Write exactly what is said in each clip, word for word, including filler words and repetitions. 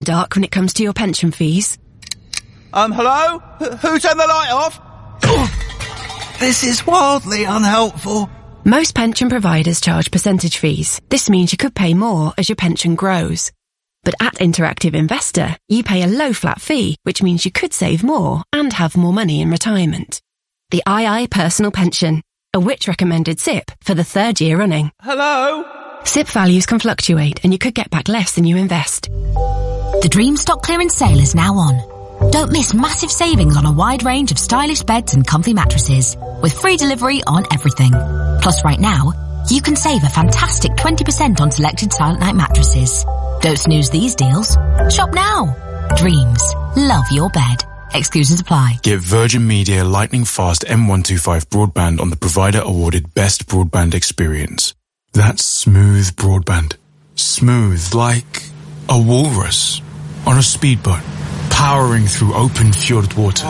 dark when it comes to your pension fees? Um, hello? H- who turned the light off? This is wildly unhelpful. Most pension providers charge percentage fees. This means you could pay more as your pension grows. But at Interactive Investor, you pay a low flat fee, which means you could save more and have more money in retirement. The I I Personal Pension, a Which recommended S I P for the third year running. Hello? S I P values can fluctuate and you could get back less than you invest. The Dream Stock Clearance Sale is now on. Don't miss massive savings on a wide range of stylish beds and comfy mattresses, with free delivery on everything. Plus right now, you can save a fantastic twenty percent on selected Silent Night mattresses. Don't snooze these deals. Shop now. Dreams. Love your bed. Exclusions apply. Get Virgin Media lightning fast M one twenty-five broadband on the provider awarded best broadband experience. That's smooth broadband. Smooth like a walrus on a speedboat, powering through open fjord waters.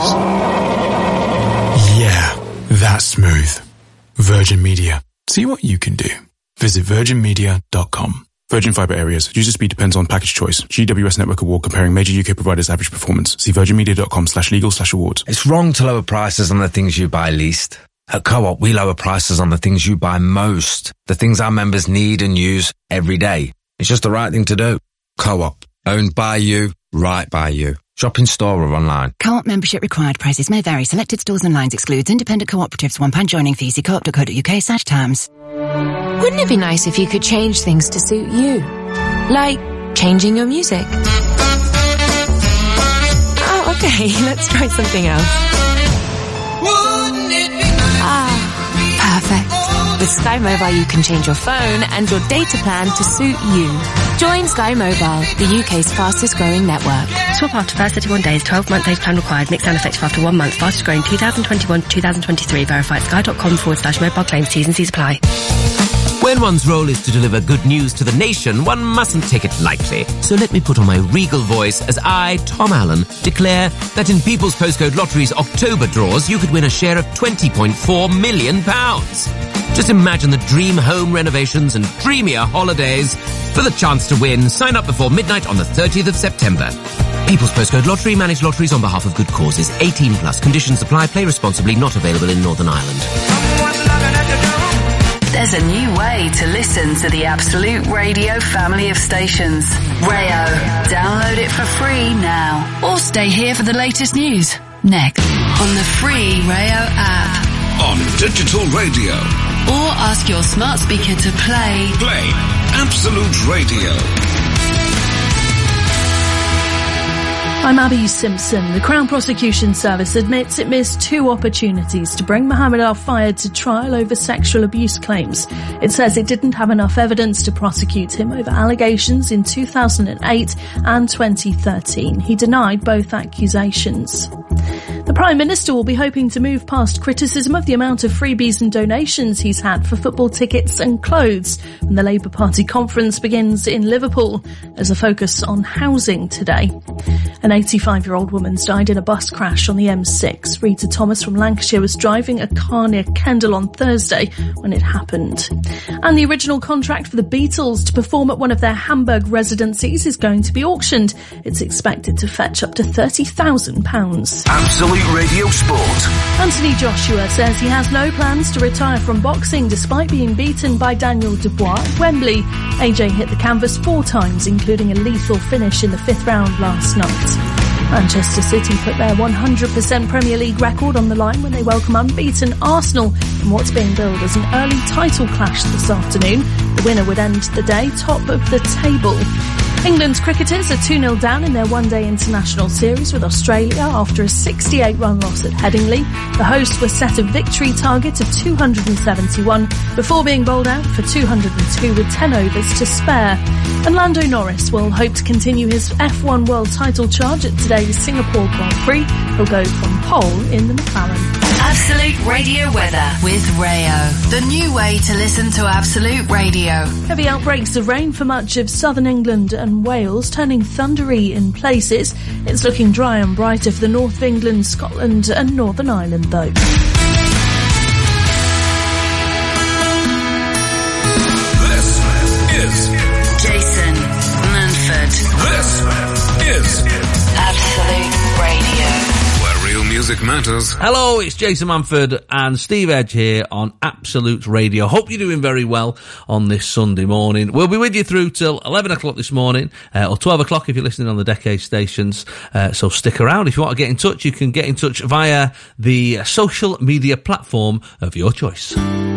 Yeah, that's smooth. Virgin Media. See what you can do. Visit virgin media dot com. Virgin Fibre Areas. User speed depends on package choice. G W S Network Award comparing major U K providers' average performance. See virgin media dot com slash legal slash awards. It's wrong to lower prices on the things you buy least. At Co-op, we lower prices on the things you buy most. The things our members need and use every day. It's just the right thing to do. Co-op. Owned by you. Right by you. Shop in store or online. Co-op membership required. Prices may vary. Selected stores and lines excludes independent cooperatives. one pound joining fee. See co op dot co dot U K slash terms. Wouldn't it be nice if you could change things to suit you? Like changing your music. Oh, okay. Let's try something else. Wouldn't it be nice? Ah, perfect. With Sky Mobile, you can change your phone and your data plan to suit you. Join Sky Mobile, the U K's fastest growing network. Swap after first thirty-one days, twelve month age plan required, mix and effective after one month, fastest growing two thousand twenty-one to two thousand twenty-three, verify at sky dot com forward slash mobile claims, T's and C's apply. When one's role is to deliver good news to the nation, one mustn't take it lightly. So let me put on my regal voice as I, Tom Allen, declare that in People's Postcode Lottery's October draws, you could win a share of twenty point four million pounds. Just imagine the dream home renovations and dreamier holidays. For the chance to win, sign up before midnight on the thirtieth of September. People's Postcode Lottery, manage lotteries on behalf of good causes. eighteen plus. Conditions apply. Play responsibly. Not available in Northern Ireland. There's a new way to listen to the Absolute Radio family of stations. Rayo. Download it for free now. Or stay here for the latest news. Next. On the free Rayo app. On digital radio. Or ask your smart speaker to play. Play Absolute Radio. I'm Abby Simpson. The Crown Prosecution Service admits it missed two opportunities to bring Mohammed Al-Fayed to trial over sexual abuse claims. It says it didn't have enough evidence to prosecute him over allegations in two thousand eight and twenty thirteen. He denied both accusations. The Prime Minister will be hoping to move past criticism of the amount of freebies and donations he's had for football tickets and clothes when the Labour Party conference begins in Liverpool. There's a focus on housing today. An eighty-five-year-old woman's died in a bus crash on the M six. Rita Thomas from Lancashire was driving a car near Kendal on Thursday when it happened. And the original contract for the Beatles to perform at one of their Hamburg residencies is going to be auctioned. It's expected to fetch up to thirty thousand pounds. Absolute Radio Sport. Anthony Joshua says he has no plans to retire from boxing despite being beaten by Daniel Dubois at Wembley. A J hit the canvas four times, including a lethal finish in the fifth round last night. Manchester City put their one hundred percent Premier League record on the line when they welcome unbeaten Arsenal in what's being billed as an early title clash this afternoon. The winner would end the day top of the table. England's cricketers are two nil down in their one-day international series with Australia after a sixty-eight run loss at Headingley. The hosts were set a victory target of two hundred seventy-one before being bowled out for two hundred two with ten overs to spare. And Lando Norris will hope to continue his F one world title charge at today's Singapore Grand Prix. He'll go from pole in the McLaren. Absolute Radio weather with Rayo. The new way to listen to Absolute Radio. Heavy outbreaks of rain for much of southern England and Wales, turning thundery in places. It's looking dry and brighter for the north of England, Scotland and Northern Ireland though. This is Jason Manford. This music matters. Hello, it's Jason Manford and Steve Edge here on Absolute Radio. Hope you're doing very well on this Sunday morning. We'll be with you through till eleven o'clock this morning, uh, or twelve o'clock if you're listening on the Decade stations. Uh, so stick around. If you want to get in touch, you can get in touch via the social media platform of your choice.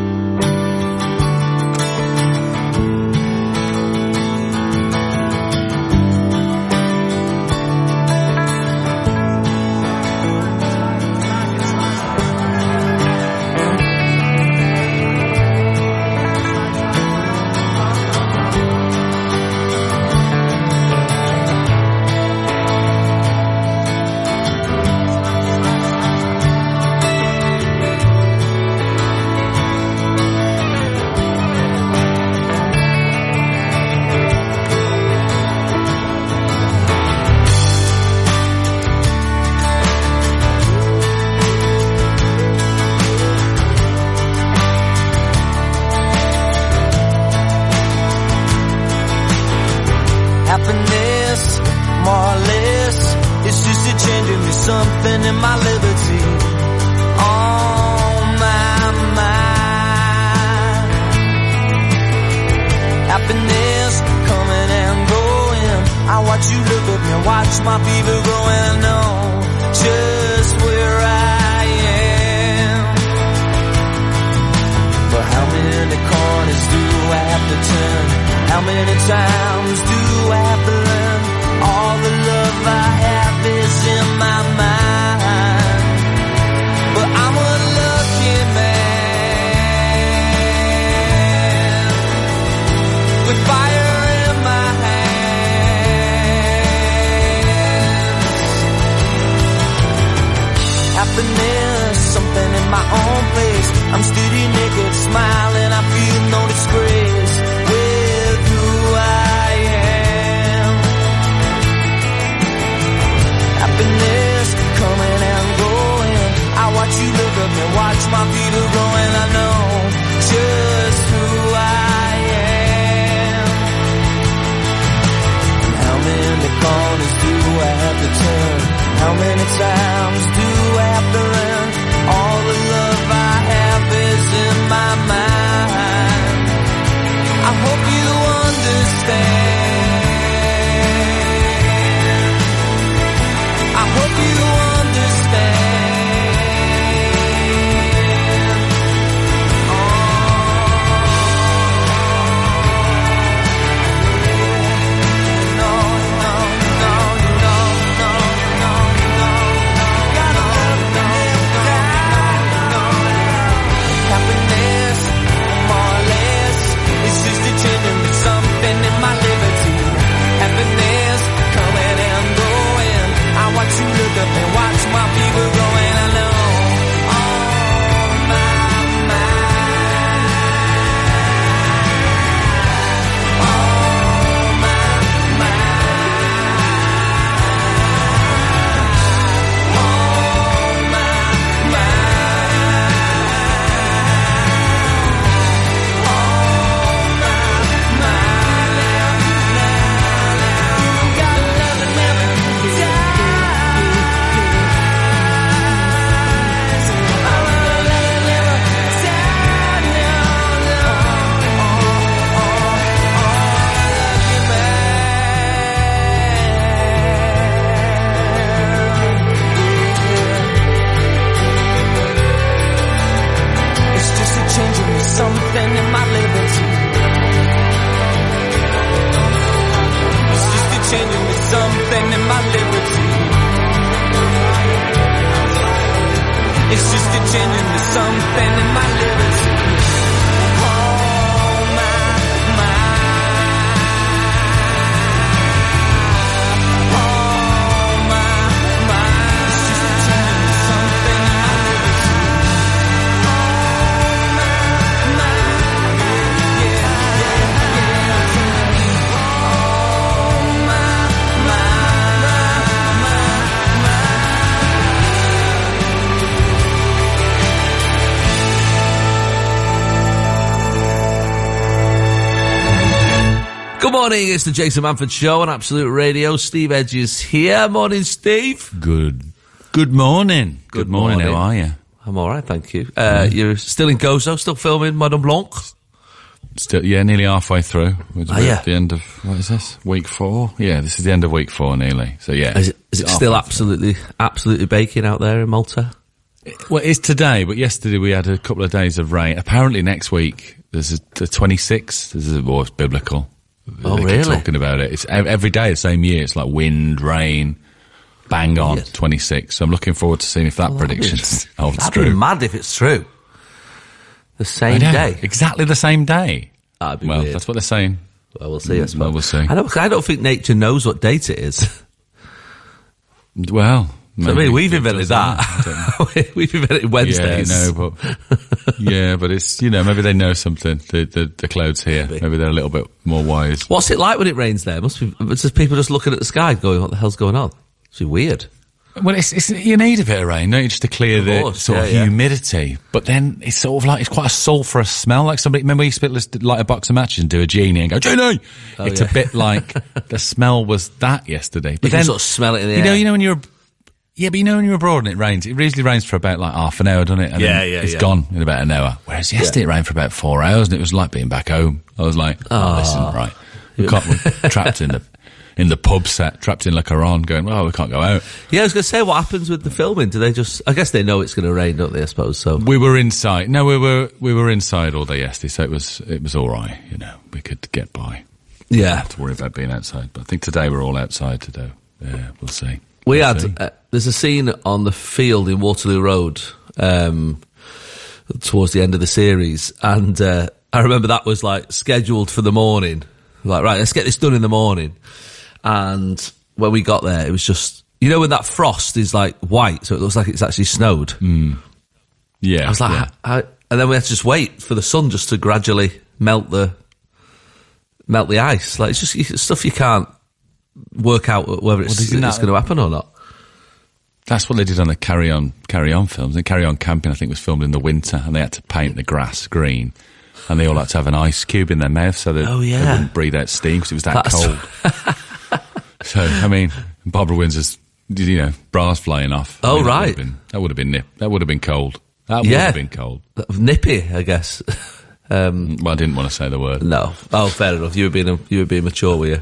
Good morning, it's the Jason Manford Show on Absolute Radio. Steve Edge is here. Morning, Steve. Good Good morning. Good, Good morning. morning. How are you? I'm all right, thank you. Uh, You're still in Gozo, still filming Madame Blanc? Still, yeah, nearly halfway through. We're Oh, yeah. at the end of, what is this? Week four? Yeah, this is the end of week four, nearly. So, yeah. Is it, is it still absolutely, absolutely baking out there in Malta? Well, it's today, but yesterday we had a couple of days of rain. Apparently next week, there's a, the twenty-sixth. This is, well, it's biblical. Oh, they keep really? talking about it. It's ev- every day the same year. It's like wind, rain, bang on, Yes. twenty-six. So I'm looking forward to seeing if that Well, prediction that'd be- holds That'd true. be mad if it's true. The I same know, day. Exactly the same day. That'd be Well, weird. that's what they're saying. Well, we'll see, I suppose. Well, we'll see. I don't, I don't think nature knows what date it is. Well, So, I mean, we've it invented does, I that. We've invented Wednesdays. Yeah, no, but yeah, but it's, you know, maybe they know something. The the, the clouds here, Maybe. maybe they're a little bit more wise. What's it like when it rains there? Must be. It's just people just looking at the sky, going, "What the hell's going on?" It's weird. Well, it's, it's you need a bit of rain, don't you, just to clear Of the course, sort of yeah, yeah. humidity. But then it's sort of like it's quite a sulphurous smell. Like somebody, remember, you used to light a box of matches and do a genie and go genie. Oh, it's yeah. a bit like the smell was that yesterday. But You can then sort of smell it in the you know, air. you know when you're. Yeah, but you know when you're abroad and it rains, it usually rains for about like half an hour, doesn't it? And Yeah, then yeah, it's yeah. gone in about an hour. Whereas yesterday it rained for about four hours and it was like being back home. I was like, oh, this isn't right. We can't, we're trapped in the, in the pub set, trapped in Le Caron going, well, we can't go out. Yeah, I was going to say, what happens with the filming? Do they just? I guess they know it's going to rain, don't they? I suppose so. We were inside. No, we were, we were inside all day yesterday, so it was, it was all right. You know, we could get by. Yeah. Not to worry about being outside. But I think today we're all outside to do. Yeah, we'll see. We We'll had, see. uh, there's a scene on the field in Waterloo Road, um, towards the end of the series. And, uh, I remember that was like scheduled for the morning. Like, right, let's get this done in the morning. And when we got there, it was just, you know, when that frost is like white, so it looks like it's actually snowed. Mm. Yeah. I was like, yeah. I, and then we had to just wait for the sun just to gradually melt the, melt the ice. Like, it's just it's stuff you can't work out whether it's, isn't it's that- going to happen or not. That's what they did on the Carry On Carry On films. The Carry On Camping, I think, was filmed in the winter, and they had to paint the grass green, and they all had to have an ice cube in their mouth so that Oh, yeah. they wouldn't breathe out steam because it was that That's- cold. So, I mean, Barbara Windsor's, you know, bra's flying off. I Oh, mean, that right. would've been- That would have been nip. That would have been cold. That would Yeah. have been cold. Nippy, I guess. Um, Well, I didn't want to say the word. no. Oh, fair enough. You were being, a, you were being mature, were you?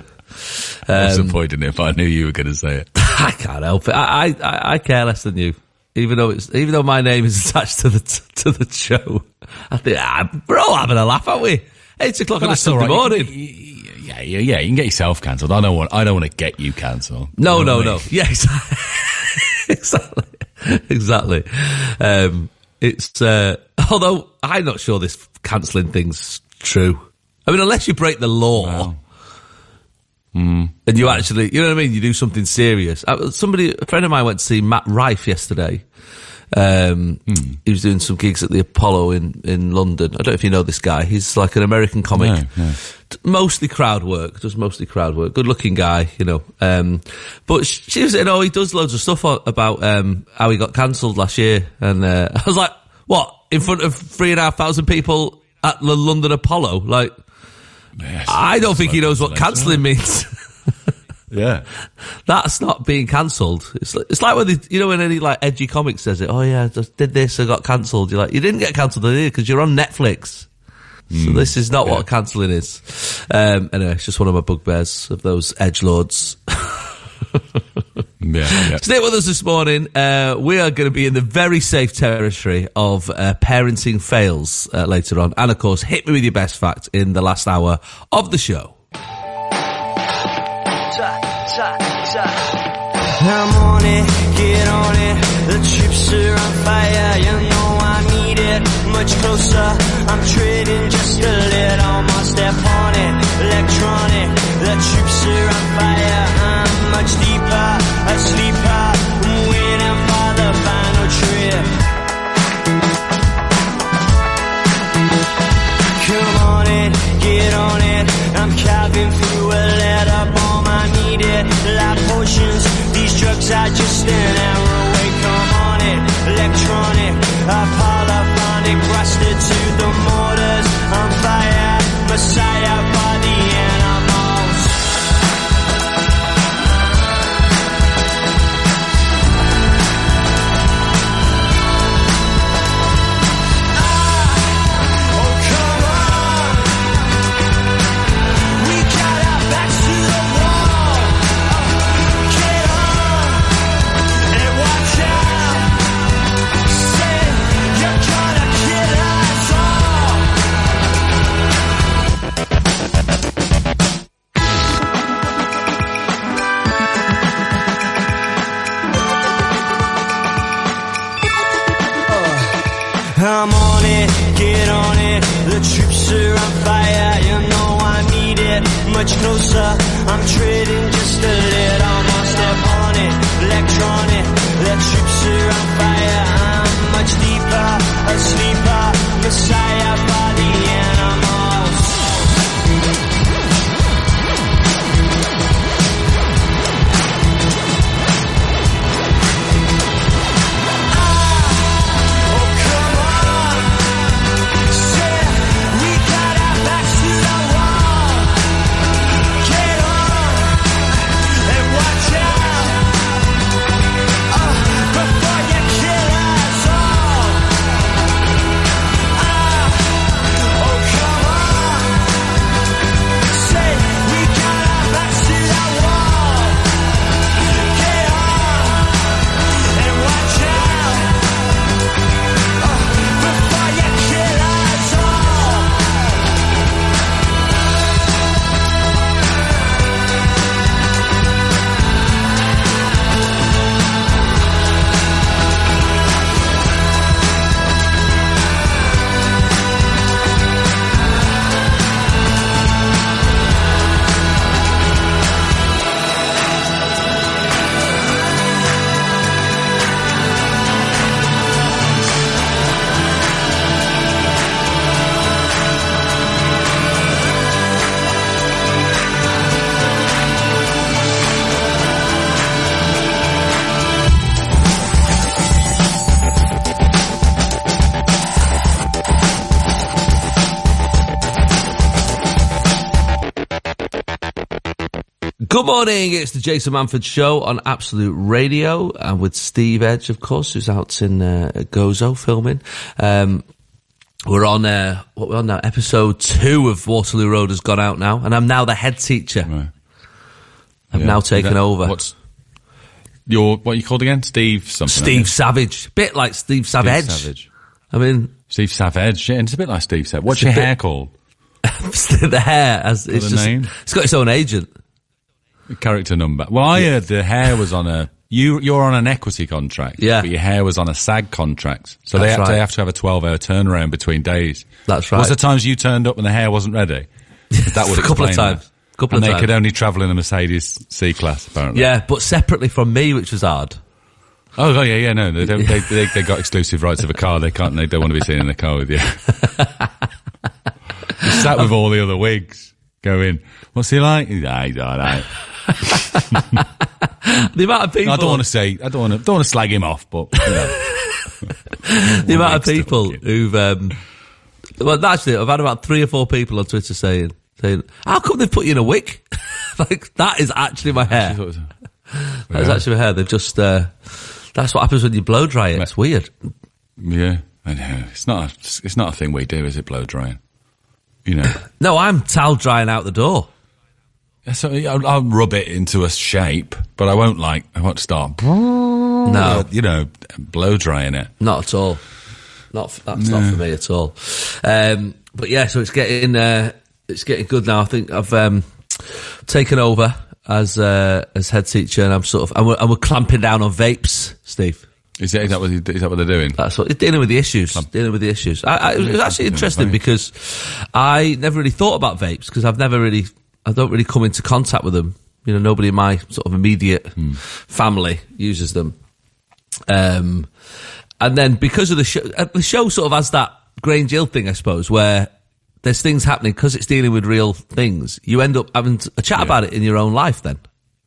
I was Um, avoiding it if I knew you were going to say it. I can't help it. I, I, I- I care less than you. Even though it's, even though my name is attached to the, to the show. I think, ah, we're all having a laugh, aren't we? Eight o'clock on a That's all Sunday right. morning. Yeah, yeah, yeah. You can get yourself cancelled. I don't want. I don't want to get you cancelled. No, You know no, what I no. mean? Yeah, exactly. exactly. exactly. Um, it's, uh, although I'm not sure this cancelling thing's true. I mean, unless you break the law. Wow. Mm. And you actually, you know what I mean? You do something serious. Uh, Somebody, a friend of mine went to see Matt Rife yesterday. Um, Mm. He was doing some gigs at the Apollo in, in London. I don't know if you know this guy. He's like an American comic. No, no. T- Mostly crowd work, does mostly crowd work. Good looking guy, you know. Um, but sh- she was saying, oh, he does loads of stuff o- about, um, how he got cancelled last year. And, uh, I was like, what? In front of three and a half thousand people at the London Apollo? Like, Yes, I don't that's think he like knows what cancelling means. Yeah. That's not being cancelled. It's like, it's like when they, you know, when any like edgy comic says it. Oh yeah, I just did this, I got cancelled. You're like, you didn't get cancelled, did you? Because you're on Netflix. So this is not yeah. what cancelling is. Um, anyway, it's just one of my bugbears of those edgelords. Yeah, yeah. Stay with us this morning. Uh, we are going to be in the very safe territory of uh, parenting fails uh, later on. And of course, hit me with your best fact in the last hour of the show. I'm on it, get on it. The chips are on fire, you know I need it. Much closer, I'm trading just a little more. Step on it, electronic. The chips are on fire, I'm much deeper, a sleeper. I'm waiting for the final trip. Come on in, get on it. I'm carving through a letter bomb, I need it. Like potions, these drugs are just an hour away. Come on in, electronic, a polyphonic, rusted to the mortars. On fire, messiah for the animals. I'm on it, get on it. The troops are on fire, you know I need it. Much closer, I'm treading just a little more. Step on it, electronic. The troops are on fire, I'm much deeper, a sleeper, messiah for the animals. Good morning, it's the Jason Manford Show on Absolute Radio, and with Steve Edge, of course, who's out in uh, Gozo filming. Um, we're on, uh, what we're on now, episode two of Waterloo Road has gone out now, and I'm now the head teacher. Right. I've Yeah. now taken That- over. What's your, what are you called again? Steve something? Steve Savage. Bit like Steve Savage. Steve Savage. I mean... Steve Savage, yeah, it's a bit like Steve Savage. What's It's a your bit- hair called? the hair, as Got it's a just, name? it's got its own agent. Character number. Well, I heard the hair was on a... You, you're on an equity contract. Yeah. But your hair was on a SAG contract. So they That's have, to, right. they have to have a twelve-hour turnaround between days. That's right. What's the times you turned up when the hair wasn't ready? That would A couple of explain times. that. Couple and of they times. could only travel in a Mercedes C-Class, apparently. Yeah, but separately from me, which was hard. Oh, oh yeah, yeah, no, they don't. They, they, they got exclusive rights of a car. They can't. They don't want to be seen in the car with you. You sat with all the other wigs. Go in. What's he like? Nah, he's all right. The amount of people... No, I don't want to say. I don't want to. Don't want to slag him off, but you know. the amount of people who've... Um, well, actually, I've had about three or four people on Twitter saying, saying how come they've put you in a wig? Like, that is actually my hair. Was, That is yeah. actually my hair. They've just... Uh, that's what happens when you blow dry it. It's weird. Yeah, I know. It's not. A, it's not a thing we do, is it? Blow drying. You know. No, I'm towel drying out the door. So I'll, I'll rub it into a shape, but I won't like. I won't start. No, you know, blow drying it. Not at all. Not that's No. not for me at all. Um, but yeah, so it's getting uh, it's getting good now. I think I've um, taken over as uh, as head teacher, and I'm sort of and we're, and we're clamping down on vapes, Steve. Is that, is that what is that what they're doing? That's what dealing with the issues. Dealing with the issues. I, I, it was actually interesting because I never really thought about vapes because I've never really, I don't really come into contact with them. You know, nobody in my sort of immediate Hmm. family uses them. Um, and then because of the show, uh, the show sort of has that Grange Hill thing, I suppose, where there's things happening because it's dealing with real things. You end up having a chat Yeah. about it in your own life then.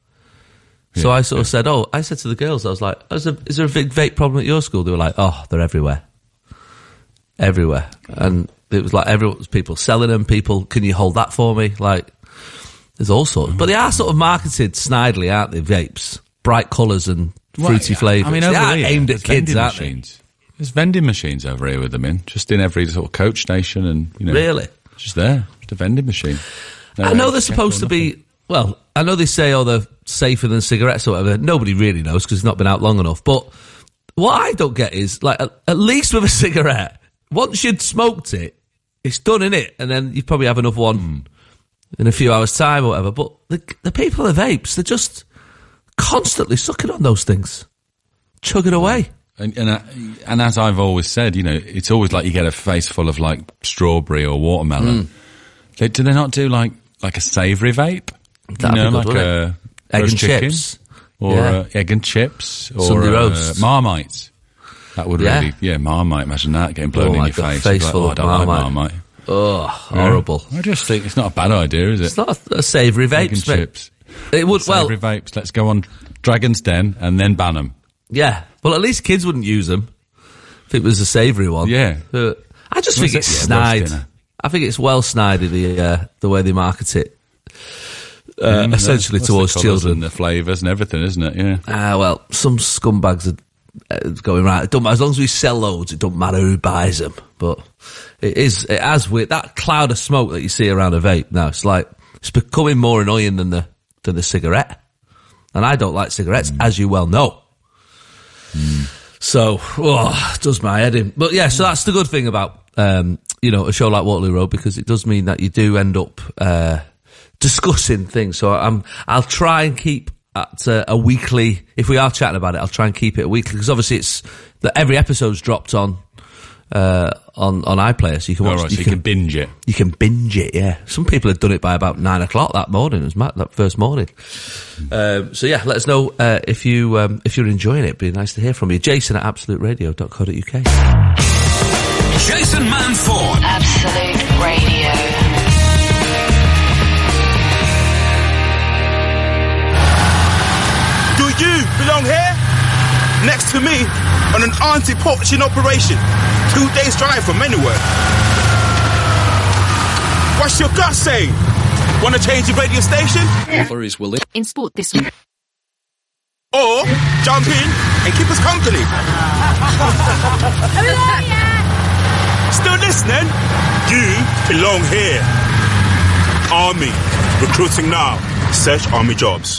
So Yeah, I sort of said, oh, I said to the girls, I was like, is there, is there a big vape problem at your school? They were like, oh, they're everywhere. Everywhere. And it was like, everyone, people selling them, people, can you hold that for me? Like, there's all sorts. But they are sort of marketed snidely, aren't they, vapes? Bright colours and fruity Well, flavours. I mean, they over are here, aimed at there's kids, vending aren't machines. There's vending machines over here with them in, just in every sort of coach station, and you know, Really? just there, just a vending machine. they? No I know they're etiquette supposed or to nothing. be, well, I know they say, oh, they're safer than cigarettes or whatever. Nobody really knows because it's not been out long enough. But what I don't get is, like, at, at least with a cigarette, once you'd smoked it, it's done, innit? And then you probably have another one Hmm. in a few hours' time or whatever. But the, the people of vapes, they're just constantly sucking on those things, chugging away. And, and, uh, and as I've always said, you know, it's always like you get a face full of like strawberry or watermelon. Mm. They, do they not do like, like a savoury vape? That'd you know, be good, like a egg and roast chicken? chips. Or Yeah. uh, egg and chips? Or Sunday uh, roasts. Marmite. That would Yeah. really, yeah, Marmite. Imagine that getting blown Oh, in like your a face. face You're full like, oh, of I don't like Marmite. Marmite. Oh, horrible. Yeah. I just think it's not a bad idea, is it? It's not a, a savoury vape. Egg and mate. chips. It would, well, Savoury vapes. Let's go on Dragon's Den and then ban them. yeah. Well, at least kids wouldn't use them if it was a savoury one. Yeah. Uh, I just Was think it? it's Yeah, roast snide. dinner. I think it's well snide in the uh, the way they market it. Uh, Mm, essentially that's- that's towards the colours children. and the flavours and everything, isn't it? Yeah. Ah, well, some scumbags are uh, going right. It don't matter. As long as we sell loads, it don't matter who buys them. But it is, it has weird, that cloud of smoke that you see around a vape now, it's like, it's becoming more annoying than the, than the cigarette. And I don't like cigarettes, mm. as you well know. Mm. So, oh, it does my head in. But yeah, so that's the good thing about, um, you know, a show like Waterloo Road, because it does mean that you do end up, uh, discussing things. So I'm, I'll try and keep at uh, a weekly, if we are chatting about it, I'll try and keep it a weekly, because obviously it's, that every episode's dropped on, uh, on, on iPlayer, so you can watch, Oh, right, you, so you can, can binge it. you can binge it, yeah. Some people had done it by about nine o'clock that morning, it was mad, that first morning. Um, so yeah, let us know, uh, if you, um, if you're enjoying it. It'd be nice to hear from you. Jason at absolute radio dot co dot uk. Jason Manford. Absolute Radio. Do you belong here? Next to me on an anti-poaching operation. Two days drive from anywhere. What's your gut saying? Want to change your radio station? Flurries will In sport this week. Or jump in and keep us company? Still listening? You belong here. Army. Recruiting now. Search Army jobs.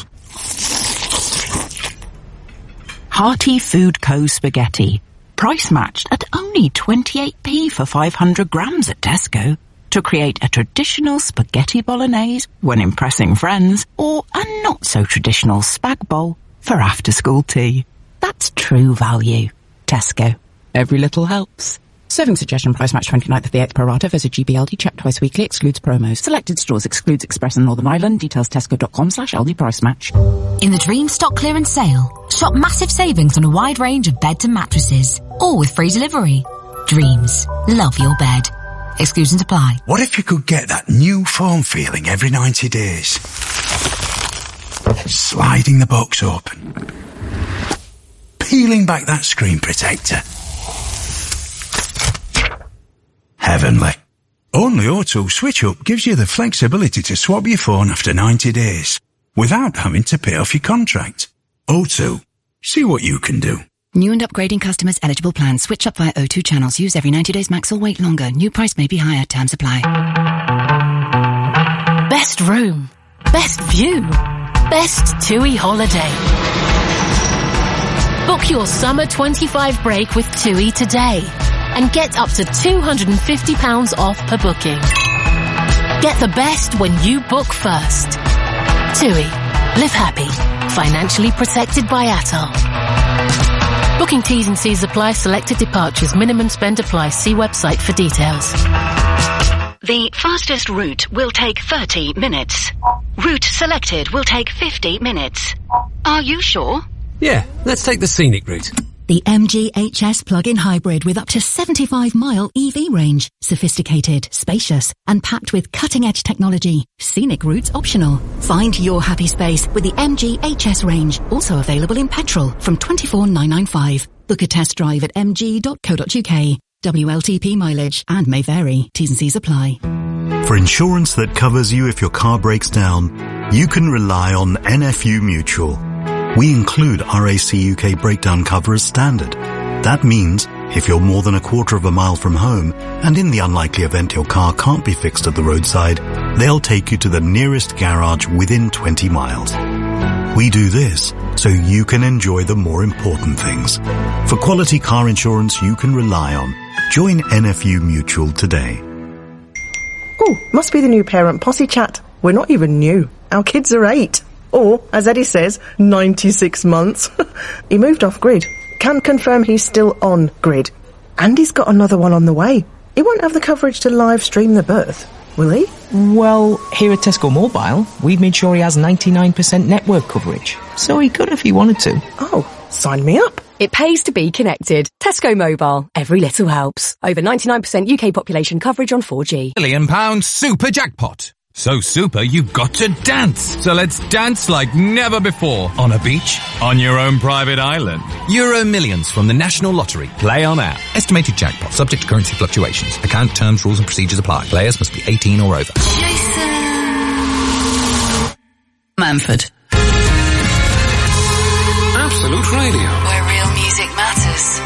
Hearty Food Co. spaghetti. Price matched at only twenty-eight p for five hundred grams at Tesco. To create a traditional spaghetti bolognese when impressing friends, or a not so traditional spag bowl for after school tea. That's true value. Tesco. Every little helps. Serving suggestion price match twenty-ninth of the eighth per rata. Visit G B L D. Check twice weekly. Excludes promos. Selected stores excludes Express and Northern Ireland. Details tesco.com slash Aldi price match. In the Dream Stock Clearance Sale, shop massive savings on a wide range of beds and mattresses, all with free delivery. Dreams. Love your bed. Exclusions apply. What if you could get that new foam feeling every ninety days? Sliding the box open. Peeling back that screen protector. Heavenly. Only O two Switch Up gives you the flexibility to swap your phone after ninety days without having to pay off your contract. O two. See what you can do. New and upgrading customers eligible plans. Switch up via O two channels. Use every ninety days max or wait longer. New price may be higher. Terms apply. Best room. Best view. Best TUI holiday. Book your summer twenty-five break with TUI today and get up to two hundred fifty pounds off per booking. Get the best when you book first. TUI. Live happy. Financially protected by Atoll. Booking T's and C's apply. Selected departures. Minimum spend apply. See website for details. The fastest route will take thirty minutes. Route selected will take fifty minutes. Are you sure? Yeah, let's take the scenic route. The M G H S plug-in hybrid with up to seventy-five mile E V range. Sophisticated, spacious, and packed with cutting-edge technology. Scenic routes optional. Find your happy space with the M G H S range. Also available in petrol from twenty-four thousand nine hundred ninety-five. Book a test drive at m g dot co dot u k. W L T P mileage and may vary. T's and C's apply. For insurance that covers you if your car breaks down, you can rely on N F U Mutual. We include R A C U K breakdown cover as standard. That means if you're more than a quarter of a mile from home, and in the unlikely event your car can't be fixed at the roadside, they'll take you to the nearest garage within twenty miles. We do this so you can enjoy the more important things. For quality car insurance you can rely on, join N F U Mutual today. Oh, must be the new parent posse chat. We're not even new. Our kids are eight. Or, as Eddie says, ninety-six months. He moved off grid. can confirm he's still on Grid. And he's got another one on the way. He won't have the coverage to live stream the birth, will he? Well, here at Tesco Mobile, we've made sure he has ninety-nine percent network coverage. So he could if he wanted to. Oh, sign me up. It pays to be connected. Tesco Mobile. Every little helps. Over ninety-nine percent U K population coverage on four G. Million pound super jackpot. So super, you've got to dance. So let's dance like never before. On a beach, on your own private island. Euro Millions from the National Lottery. Play on app. Estimated jackpot, subject to currency fluctuations. Account terms, rules and procedures apply. Players must be eighteen or over. Jason Manford. Absolute Radio. Where real music matters.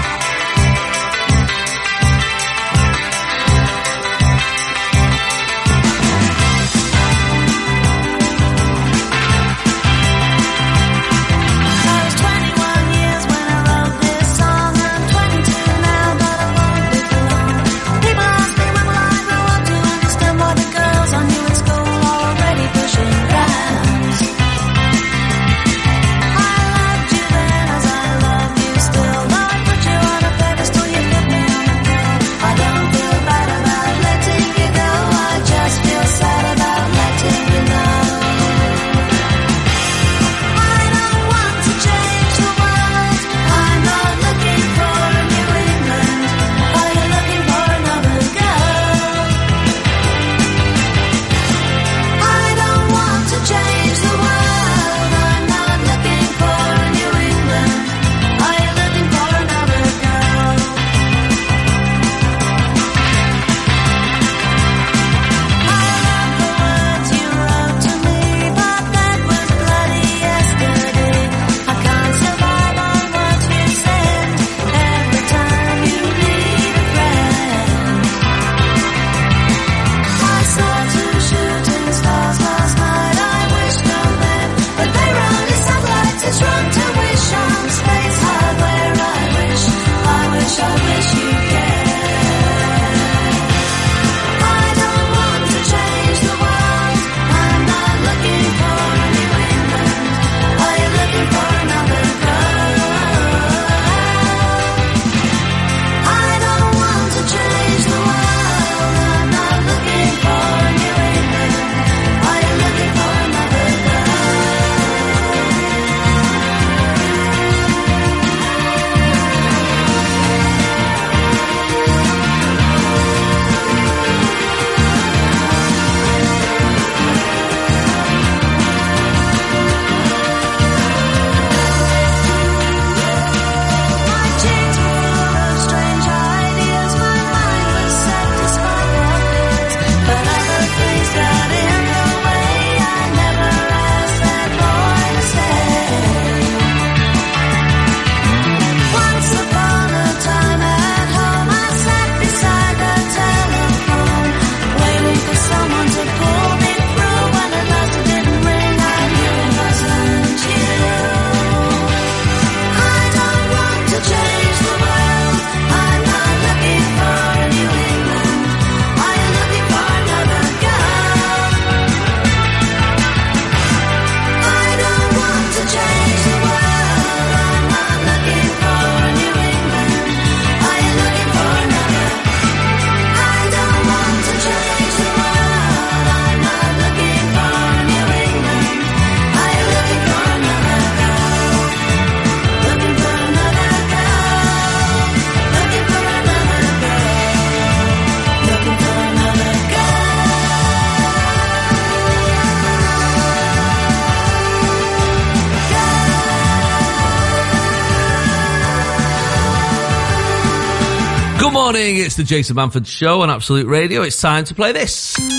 Good morning, it's the Jason Manford Show on Absolute Radio. It's time to play this. Woo!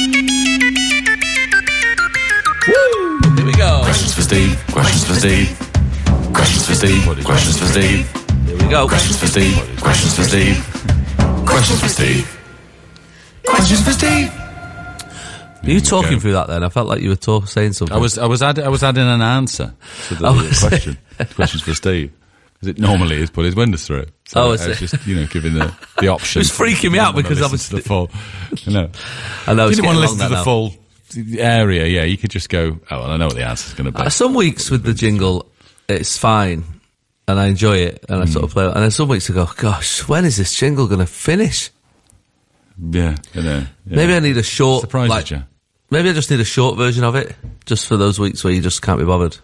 Here we go. Questions for Steve. Questions for Steve. Questions for Steve. Questions for Steve. Here we go. Questions for Steve. Questions for Steve. Questions for Steve. Questions for Steve. Are you talking go. through that then? I felt like you were talk- saying something. I was, I was, add- I was adding an answer to the Oh, question. Questions for Steve. Because it normally is put his windows through it. So Oh, I is was it? just, you know, giving the, the option. It was freaking me out because I I was- to the full, you know. I know, If it's you didn't want to getting listen to along the that full area, yeah, you could just go, oh, well, I know what the answer's going to be. Uh, some weeks with the jingle, it's fine. and I enjoy it, and I sort of play it. And then some weeks I go, gosh, when is this jingle going to finish? Yeah, I know. Yeah. Maybe I need a short... Surprises like, you. Maybe I just need a short version of it, just for those weeks where you just can't be bothered.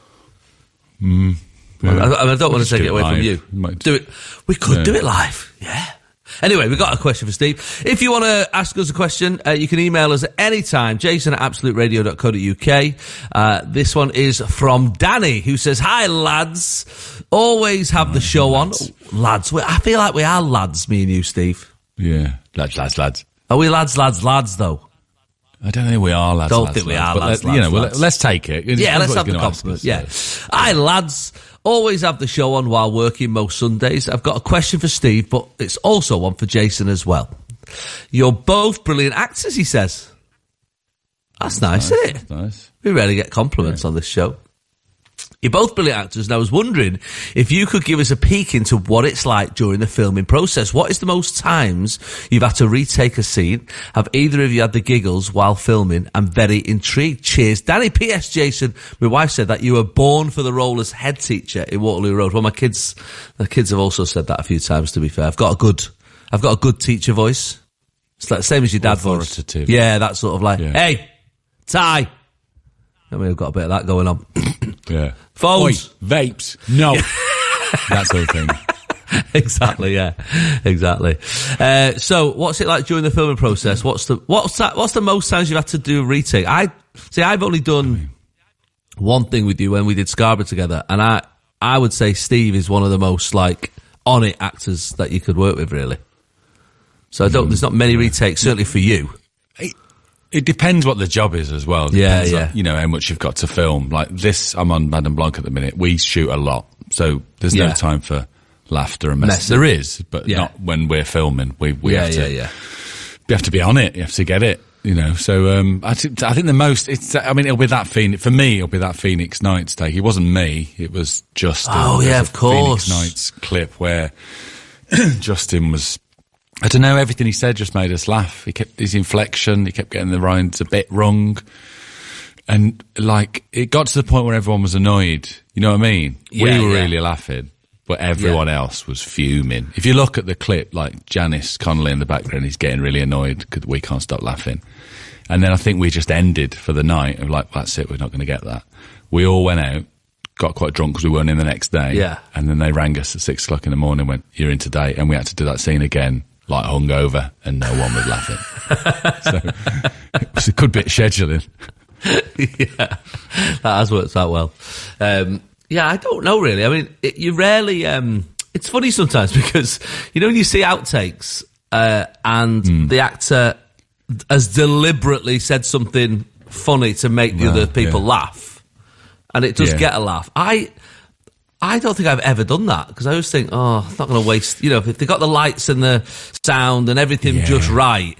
Mm, yeah. I, I, I don't We'll want to just take do it away live. from you. Might- Do it. We could Yeah. do it live. Yeah. Anyway, we've got a question for Steve. If you want to ask us a question, uh, you can email us at any time, jason at absolute radio dot co dot uk. Uh, this one is from Danny, who says, hi, lads. Always have the show on. Lads. We, I feel like we are lads, me and you, Steve. Yeah, lads, lads, lads. Are we lads, lads, lads, though? I don't think we are lads. Don't lads, think we lads, are but lads, let- lads, You know, well, lads. let's take it. It Yeah, depends let's what have the you're gonna ask compliment. us, Yeah. so. Hi, lads. Always have the show on while working most Sundays. I've got a question for Steve, but it's also one for Jason as well. You're both brilliant actors, he says. That's, nice, nice, isn't it? that's nice. We rarely get compliments on this show. You're both brilliant actors, and I was wondering if you could give us a peek into what it's like during the filming process. What is the most times you've had to retake a scene? Have either of you had the giggles while filming? I'm very intrigued. Cheers. Danny. P S. Jason, my wife said that you were born for the role as head teacher in Waterloo Road. Well, my kids, the kids have also said that a few times, to be fair. I've got a good, I've got a good teacher voice. It's like the same as your dad voice. Authoritative. Yeah, that sort of like, Yeah. hey, Ty. I mean, we've got a bit of that going on. Yeah. Phones. Oi, vapes. No. That sort of thing. Exactly, yeah, exactly. Uh, so, what's it like during the filming process? What's the what's that? What's the most times you've had to do a retake? I see. I've only done one thing with you when we did Scarborough together, and I I would say Steve is one of the most like on it actors that you could work with, really. So I don't. There's not many retakes, certainly for you. It depends what the job is as well. It Yeah, depends yeah. on, you know, how much you've got to film. Like this, I'm on Madame Blanc at the minute. We shoot a lot, so there's Yeah. no time for laughter and mess. Messing. There is, but Yeah. not when we're filming. We we Yeah, have to yeah, yeah. we have to be on it. You have to get it. You know, so um, I, think, I think the most. It's. I mean, it'll be that Phoenix for me. It'll be that Phoenix Nights take. It wasn't me. It was Justin. Oh, There's yeah, a of course. Phoenix Nights clip where Justin was. I don't know. Everything he said just made us laugh. He kept his inflection. He kept getting the rhymes a bit wrong, and like it got to the point where everyone was annoyed. You know what I mean? Yeah, we were yeah. really laughing, but everyone else was fuming. If you look at the clip, like Janice Connolly in the background, he's getting really annoyed because we can't stop laughing. And then I think we just ended for the night of like, that's it. We're not going to get that. We all went out, got quite drunk because we weren't in the next day. Yeah. And then they rang us at six o'clock in the morning, went, you're in today. And we had to do that scene again, like hungover, and no one was laughing. So it was a good bit of scheduling. Yeah, that has worked out well. Um, yeah, I don't know really. I mean, it, you rarely. Um, it's funny sometimes because you know when you see outtakes uh, and Mm. the actor has deliberately said something funny to make the Well, other people yeah. laugh, and it does Yeah. get a laugh. I. I don't think I've ever done that because I always think, oh, I'm not going to waste. You know, if they got the lights and the sound and everything Yeah. just right,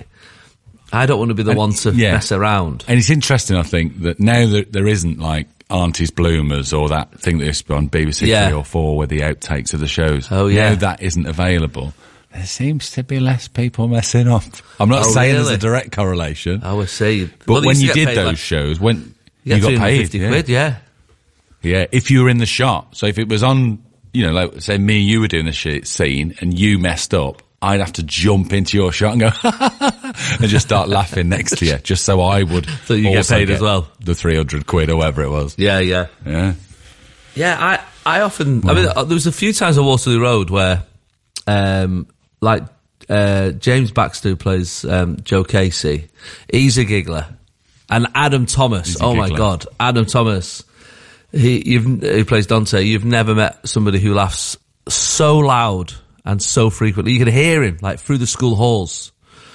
I don't want to be the And- one to yeah. mess around. And it's interesting, I think, that now that there isn't like Auntie's Bloomers or that thing that used to be on B B C Yeah. three or four with the outtakes of the shows. Oh, yeah. Now that isn't available. There seems to be less people messing up. I'm not Oh, saying there's really? a direct correlation. I would say, But well, they when used to you get did paid, those like- shows, when You you, get got paid, fifty yeah. quid, yeah. Yeah, if you were in the shot. So if it was on, you know, like say me and you were doing the shit scene and you messed up, I'd have to jump into your shot and go and just start laughing next to you, just so I would. So you get also paid as well. The three hundred quid or whatever it was. Yeah, yeah. Yeah. Yeah, I, I often, I mean, uh, there was a few times on Waterloo Road where, um, like, uh, James Baxter, who plays, um, Joe Casey, he's a giggler. And Adam Thomas, He's a oh my giggler. God, Adam Thomas, he, you've, he plays Dante, you've never met somebody who laughs so loud and so frequently. You can hear him, like, through the school halls.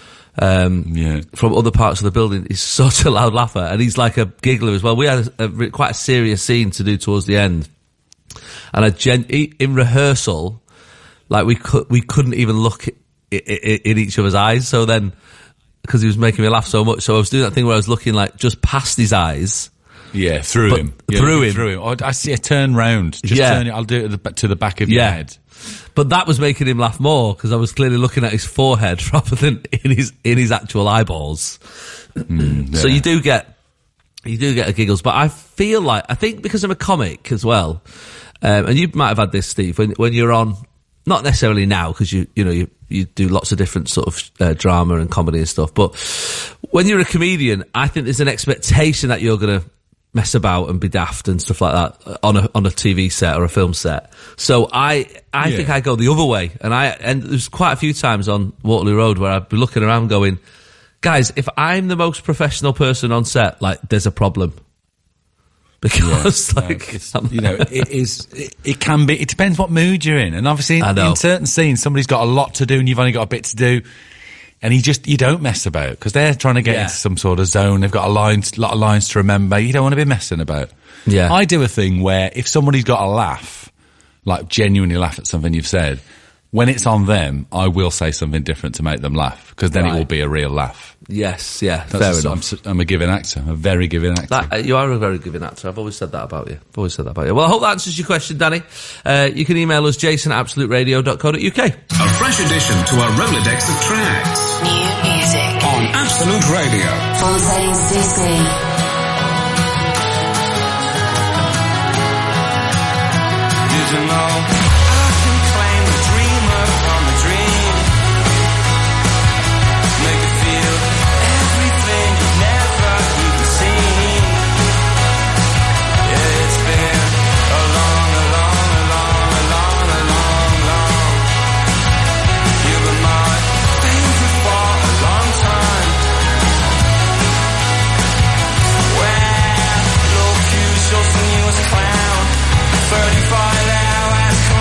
Um, yeah. from other parts of the building. He's such a loud laugher, and he's like a giggler as well. We had a, a, quite a serious scene to do towards the end, and a gen- in rehearsal, like we could we couldn't even look i- i- i- in each other's eyes. So then, because he was making me laugh so much, so I was doing that thing where I was looking like just past his eyes. Yeah, through But him. Yeah, through looking him. Through him. Oh, I see a turn round. Just Yeah. turn it. I'll do it to the, ba- to the back of your Yeah. head. But that was making him laugh more because I was clearly looking at his forehead rather than in his in his actual eyeballs. Mm, So yeah. you do get you do get a giggles, but I feel like I think because I'm a comic as well, Um, and you might have had this, Steve, when when you're on, not necessarily now, because you you know you, you do lots of different sort of uh, drama and comedy and stuff, but when you're a comedian, I think there's an expectation that you're going to mess about and be daft and stuff like that on a on a T V set or a film set. So I I Yeah. think I go the other way, and I and there's quite a few times on Waterloo Road where I'd be looking around going, guys, if I'm the most professional person on set, like, there's a problem. Because, Yeah, like, no, it's, you know, it is, it, it can be, it depends what mood you're in. And obviously, I in, know. in certain scenes, somebody's got a lot to do and you've only got a bit to do. And you just, you don't mess about because they're trying to get Yeah. into some sort of zone. They've got a line, lot of lines to remember. You don't want to be messing about. Yeah. I do a thing where if somebody's got a laugh, like genuinely laugh at something you've said, when it's on them, I will say something different to make them laugh because then Right. it will be a real laugh. Yes, yeah, That's fair just- enough. I'm, s- I'm a giving actor, a very giving actor. That, uh, you are a very giving actor. I've always said that about you. I've always said that about you. Well, I hope that answers your question, Danny. Uh, you can email us, jason at absolute radio dot co dot uk. A fresh addition to our Rolodex of tracks. New music on Absolute Radio. Fontaine's Disney. Did you know I can claim the dreamer from the dream? Make you feel everything you've never even seen. Yeah, it's been a long, a long, a long, a long, a long, long. You've been my favorite for a long time. Where low Q shows you as a clown. thirty-five hours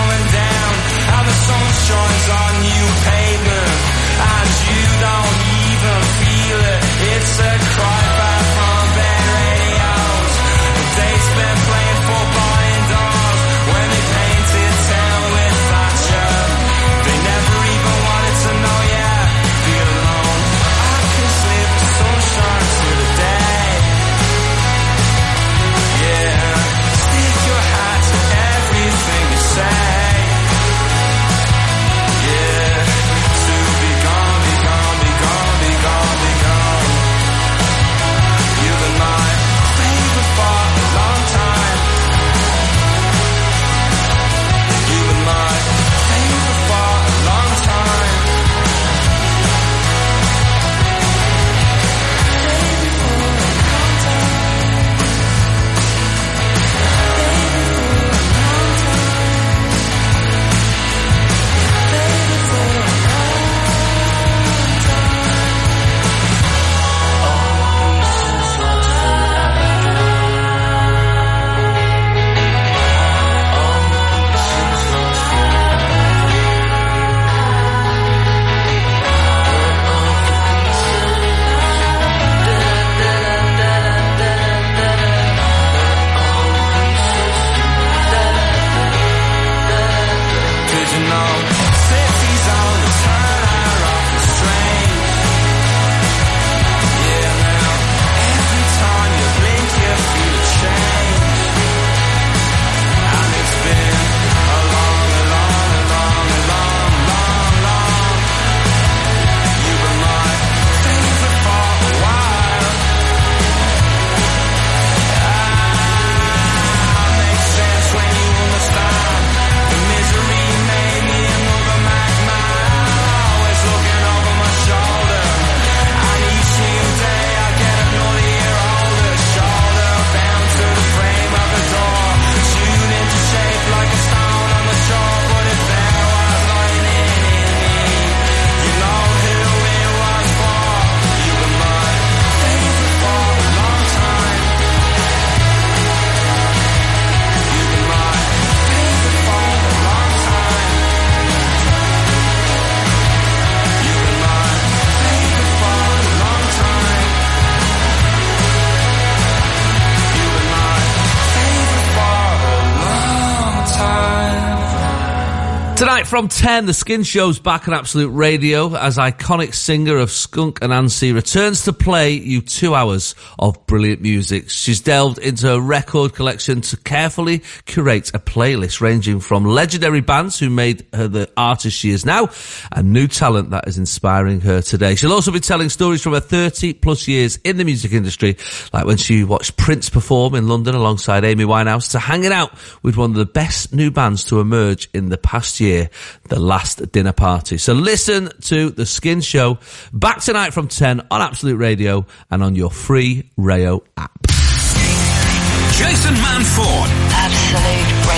Tonight from ten, the Skin Show's back on Absolute Radio as iconic singer of Skunk Anansie returns to play you two hours of brilliant music. She's delved into a record collection to carefully curate a playlist ranging from legendary bands who made her the artist she is now and new talent that is inspiring her today. She'll also be telling stories from her thirty plus years in the music industry, like when she watched Prince perform in London alongside Amy Winehouse, to hanging out with one of the best new bands to emerge in the past year. The Last Dinner Party. So listen to The Skin Show back tonight from ten on Absolute Radio and on your free Rayo app. Jason Manford. Absolute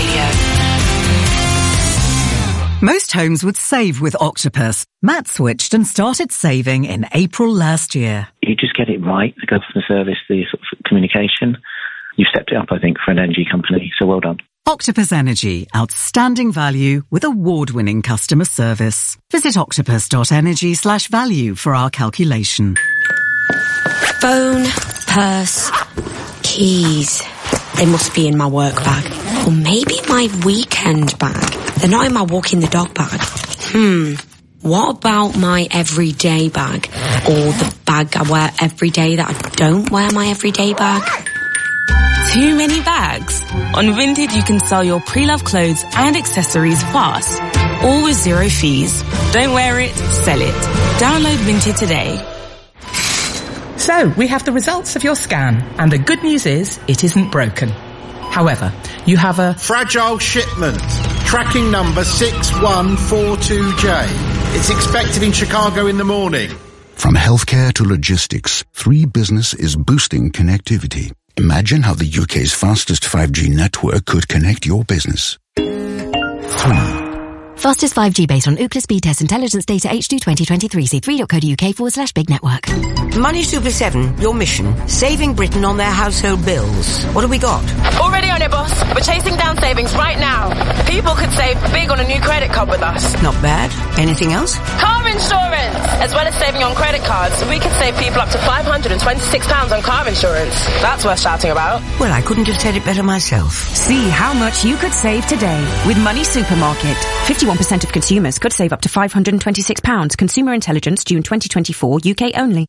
Radio. Most homes would save with Octopus. Matt switched and started saving in April last year. You just get it right, the customer service, the sort of communication. You've stepped it up, I think, for an energy company, so well done. Octopus Energy, outstanding value with award-winning customer service. Visit octopus.energy slash value for our calculation. Phone, purse, keys. They must be in my work bag. Or maybe my weekend bag. They're not in my walking the dog bag. Hmm. What about my everyday bag? Or the bag I wear every day that I don't wear my everyday bag? Too many bags? On Vinted, you can sell your pre-loved clothes and accessories fast, all with zero fees. Don't wear it, sell it. Download Vinted today. So, we have the results of your scan, and the good news is it isn't broken. However, you have a fragile shipment, tracking number six one four two J. It's expected in Chicago in the morning. From healthcare to logistics, three Business is boosting connectivity. Imagine how the U K's fastest five G network could connect your business. Three. Fastest five G based on Ookla Speedtest Intelligence Data H two twenty twenty-three. See three.co.uk forward slash big network. Money Super seven, your mission, saving Britain on their household bills. What have we got? Already on it, boss. We're chasing down savings right now. People could save big on a new credit card with us. Not bad. Anything else? Car insurance! As well as saving on credit cards, we could save people up to five hundred twenty-six pounds on car insurance. That's worth shouting about. Well, I couldn't have said it better myself. See how much you could save today with Money Supermarket. fifty-one percent of consumers could save up to five hundred twenty-six pounds. Consumer Intelligence, June twenty twenty-four, U K only.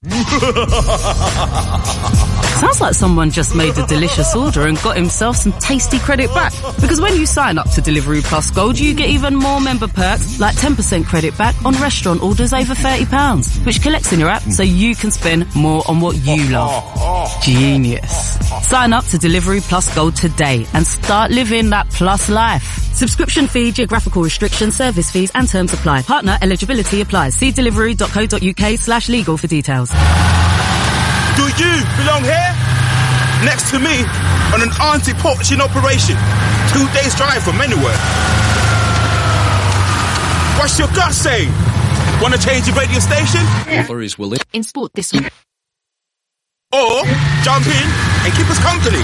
Sounds like someone just made a delicious order and got himself some tasty credit back. Because when you sign up to Delivery Plus Gold, you get even more member perks, like ten percent credit back on restaurant orders over thirty pounds, which collects in your app so you can spend more on what you love. Genius. Sign up to Delivery Plus Gold today and start living that plus life. Subscription fee, geographical restrictions, service fees and terms apply. Partner eligibility applies. See delivery.co.uk slash legal for details. Do you belong here? Next to me on an anti-poaching operation. Two days drive from anywhere. What's your gut saying? Want to change your radio station? Lorries will live in sport this week. Or jump in and keep us company.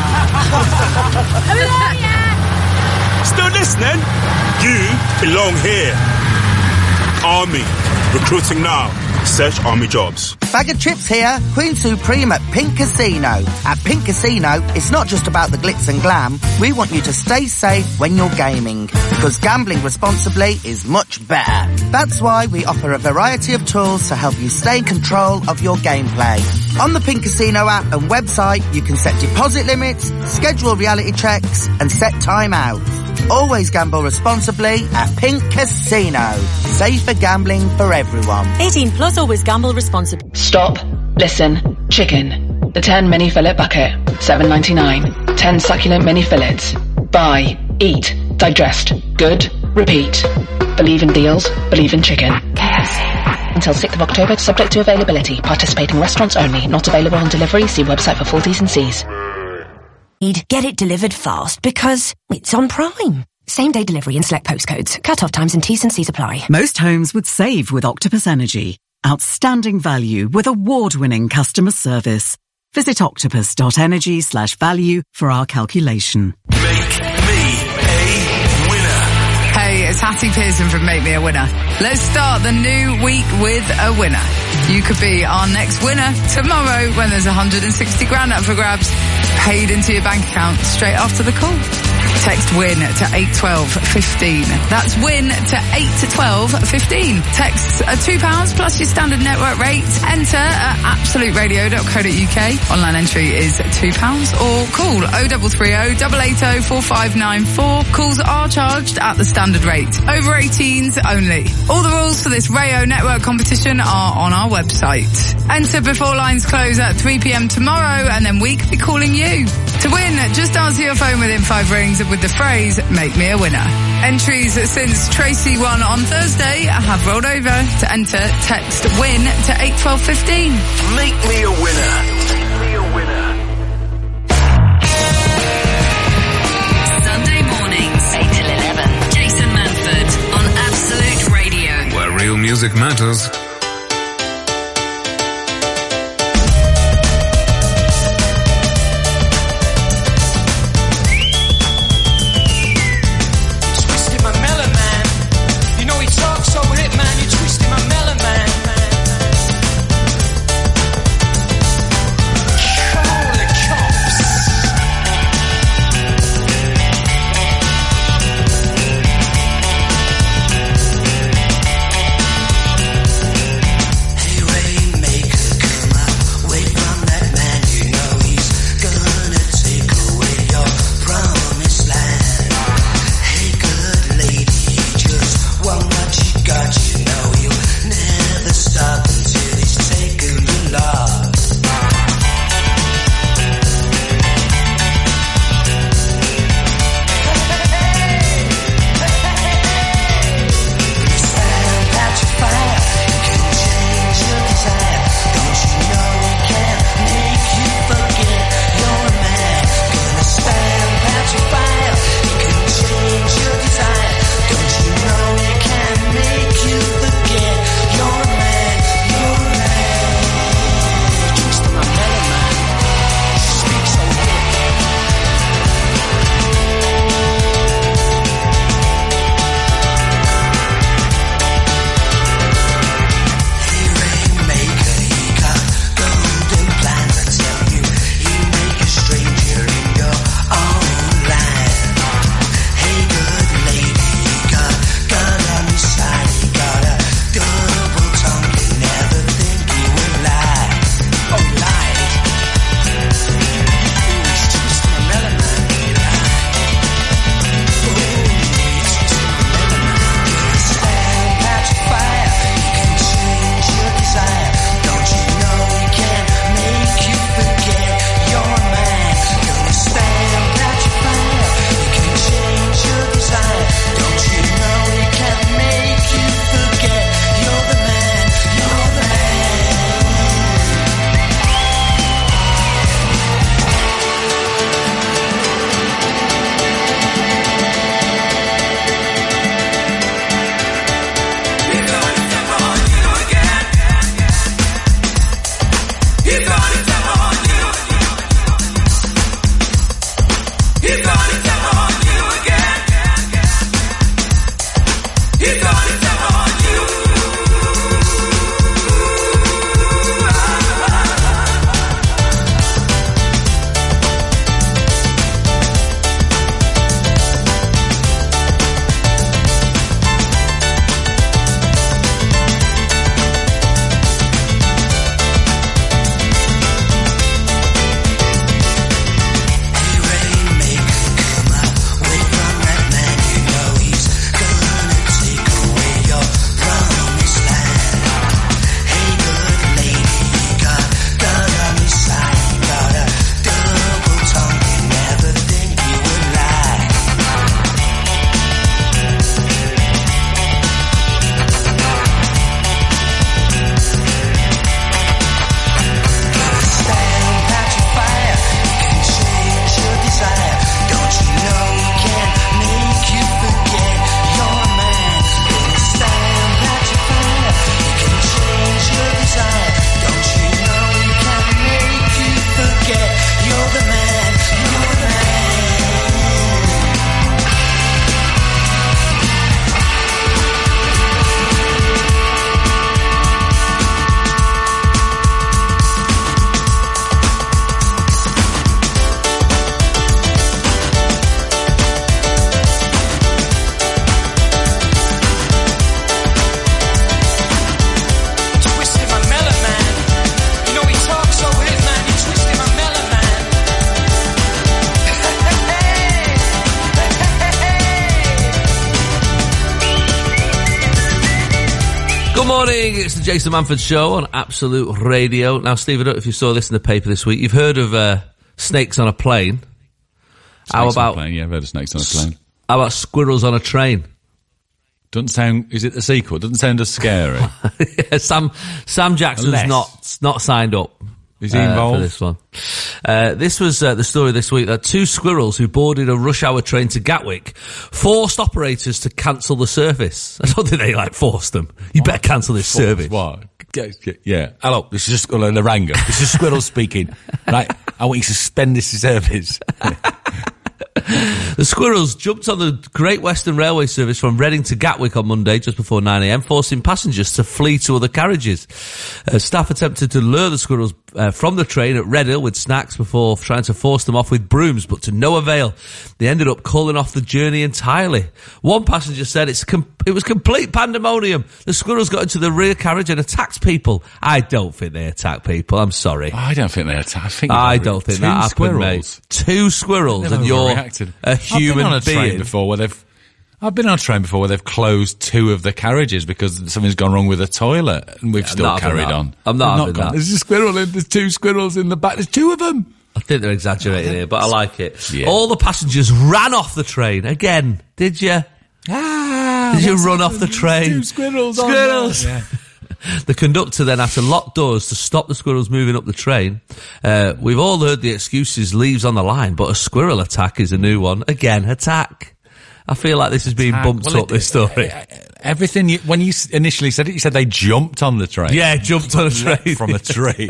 Still listening? You belong here. Army. Recruiting now. Search Army Jobs. Bag of chips here. Queen Supreme at Pink Casino. At Pink Casino, it's not just about the glitz and glam. We want you to stay safe when you're gaming. Because gambling responsibly is much better. That's why we offer a variety of tools to help you stay in control of your gameplay. On the Pink Casino app and website, you can set deposit limits, schedule reality checks, and set timeouts. Always gamble responsibly at Pink Casino. Safer gambling for everyone. eighteen plus, always gamble responsibly. Stop. Listen. Chicken. The ten mini fillet bucket. seven ninety-nine. ten succulent mini fillets. Buy. Eat. Digest. Good. Repeat. Believe in deals. Believe in chicken. K F C. Until sixth of October, subject to availability. Participating restaurants only. Not available on delivery. See website for full T's and C's. Get it delivered fast because it's on Prime. Same day delivery in select postcodes. Cut-off times and T's and C's apply. Most homes would save with Octopus Energy. Outstanding value with award-winning customer service. Visit octopus.energy slash value for our calculation. Make me a winner. Hey, it's Hattie Pearson from Make Me a Winner. Let's start the new week with a winner. You could be our next winner tomorrow when there's one hundred sixty grand up for grabs paid into your bank account straight after the call. Text WIN to eight twelve fifteen. That's WIN to eight to twelve fifteen. Texts are two pounds plus your standard network rate. Enter at absolute radio dot co dot uk. Online entry is two pounds or call oh three three oh, eight eight oh, four five nine four. Calls are charged at the standard rate. Over eighteens only. All the rules for this Rayo Network competition are on our website. Enter before lines close at three p.m. tomorrow and then we could be calling you. To win, just answer your phone within five rings with the phrase, make me a winner. Entries since Tracy won on Thursday have rolled over. To enter, text WIN to eight twelve fifteen. Make me a winner. Make me a winner. Sunday mornings, eight till eleven. Jason Manford on Absolute Radio. Where real music matters. morning, it's the Jason Manford Show on Absolute Radio. Now, Steve, I don't know if you saw this in the paper this week. You've heard of uh, snakes on a plane. Snakes How about on a plane? Yeah, I've heard of snakes on a plane. How about squirrels on a train? Doesn't sound. Is it the sequel? Doesn't sound as scary. yeah, Sam Sam Jackson's Less. not not signed up. Is he uh, involved? For this one? Uh, this was uh, the story this week that two squirrels who boarded a rush hour train to Gatwick forced operators to cancel the service. I don't think they like forced them. You better cancel this Forced service. What? Yeah. Hello, this is Squirrel in the Ranger. This is Squirrel speaking. Right, I want you to suspend this service. The squirrels jumped on the Great Western Railway service from Reading to Gatwick on Monday just before nine a m, forcing passengers to flee to other carriages. Uh, staff attempted to lure the squirrels uh, from the train at Redhill with snacks before trying to force them off with brooms, but to no avail. They ended up calling off the journey entirely. One passenger said it's com- it was complete pandemonium. The squirrels got into the rear carriage and attacked people. I don't think they attacked people. I'm sorry. I don't think they attacked. I, think I don't think that happened, squirrels. mate. Two squirrels and you're a human I've been on a being. train before where they've. I've been on a train before where they've closed two of the carriages because something's gone wrong with the toilet, and we've Yeah, still not having carried that. on. I'm not We've having gone, that. There's a squirrel in. There's two squirrels in the back. There's two of them. I think they're exaggerating here, but I like it. Yeah. All the passengers ran off the train. Again, did you? Ah, did you run off the train? Two squirrels. on Squirrels. there. Yeah. The conductor then had to lock doors to stop the squirrels moving up the train. Uh, we've all heard the excuses, leaves on the line, but a squirrel attack is a new one. Again, attack. I feel like this is being Attack. bumped Well, up, it- this story. Everything you, when you s- initially said it, you said they jumped on the train. Yeah, jumped on a train. From a tree.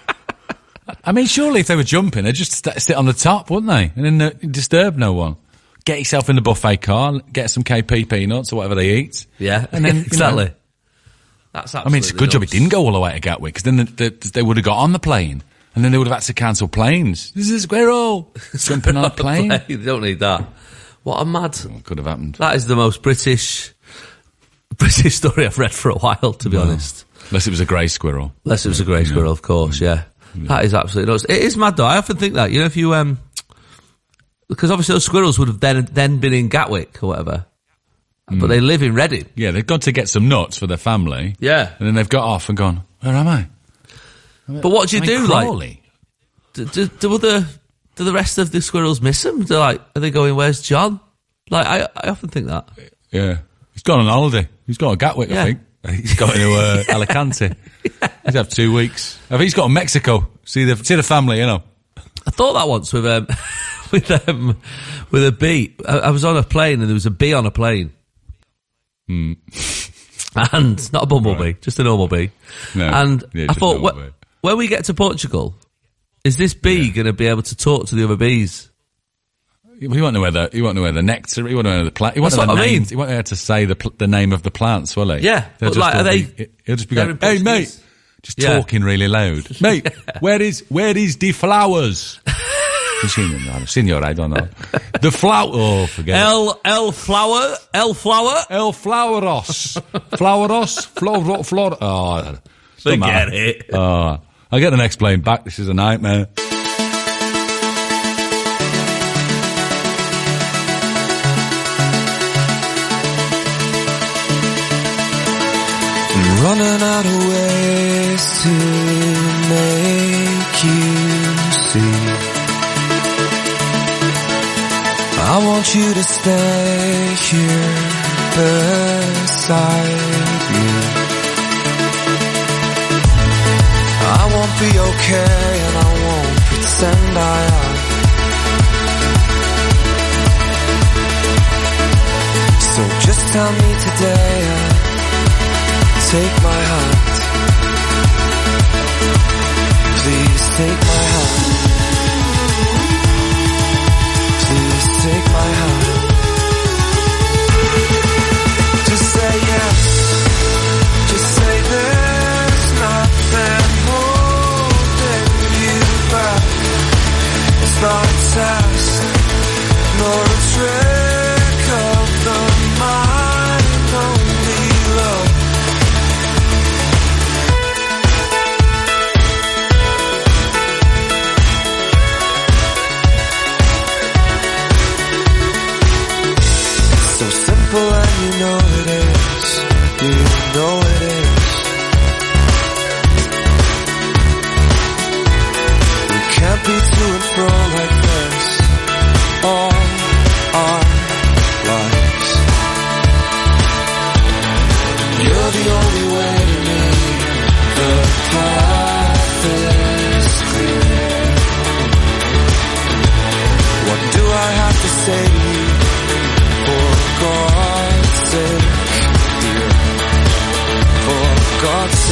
I mean, surely if they were jumping, they'd just st- sit on the top, wouldn't they? And then uh, disturb no one. Get yourself in the buffet car, get some K P peanuts or whatever they eat. Yeah, and then, you exactly. know, That's I mean, it's a good job it didn't go all the way to Gatwick, because then the, the, they would have got on the plane, and then they would have had to cancel planes. This is a squirrel jumping on a plane. You don't need that. What a mad... Could have happened. That is the most British British story I've read for a while, to be No. honest. Unless it was a grey squirrel. Unless it was a grey squirrel, of course, yeah. That is absolutely nuts. It is mad, though. I often think that, you know, if you... um, because obviously those squirrels would have then then been in Gatwick or whatever. But they live in Reading. Yeah, they've gone to get some nuts for their family. Yeah. And then they've got off and gone, where am I? But what do you I'm in do, Crawley. like... Do, do, do, other, do the rest of the squirrels miss them? They're like, are they going, where's John? Like, I, I often think that. Yeah. He's gone on holiday. He's got a Gatwick, Yeah. I think. He's got into uh, Alicante. He's had two weeks. I think he's got to Mexico. See the see the family, you know. I thought that once with um, with um, with a bee. I, I was on a plane and there was a bee on a plane. Hmm. And not a bumblebee, Right. just a normal bee. No. And Yeah, I just thought, normal wh- bee. when we get to Portugal, is this bee going to be able to talk to the other bees? He won't know where the he won't know where the nectar. He won't know where the plant. He won't That's know the what I mean. names. He won't know how to say the pl- the name of the plants, will he? Yeah, They'll but just like, all are they- be- He'll just be they're going, in "Hey, Portuguese." mate," just Yeah. talking really loud. Mate, where is where is the flowers? Senor, I don't know. The flower. Oh, forget it. El El flower, El flower, El Floweros. Floweros. Flor. Flor. Oh, doesn't Forget matter. it. Oh, I'll get the next plane back. This is a nightmare. I'm running out of ways to make you see. I want you to stay here beside me. I won't be okay and I won't pretend I am. So just tell me today and take my hand. Please take my hand. Please take my hand. Just say yes. Just say there's nothing holding you back. It's not a test, nor a trick of the mind, only love. So simple and you know it is, you know it is.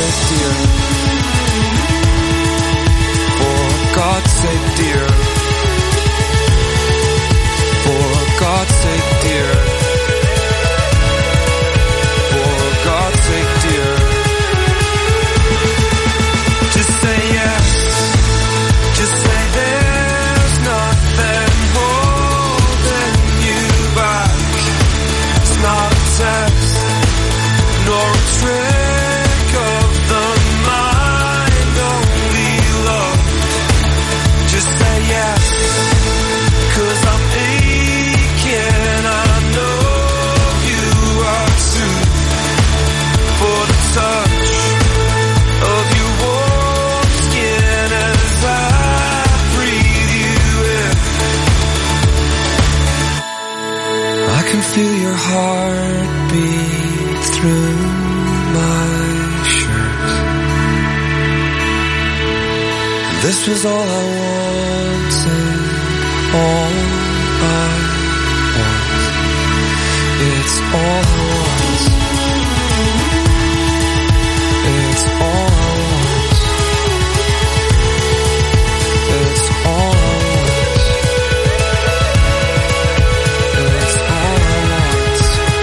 sake, dear. For God's sake, dear. For God's sake, dear. For God's sake, dear. Just say yes. Just say there's nothing holding you back. It's not a test, nor a trick of the mind, only love. Just say yes, 'cause I'm aching, I know you are too. For the touch of your warm skin as I breathe you in. I can feel your heartbeat through my shirt. This was all I wanted, all I want. It's all I want. It's all I want. It's all I want. It's all I want.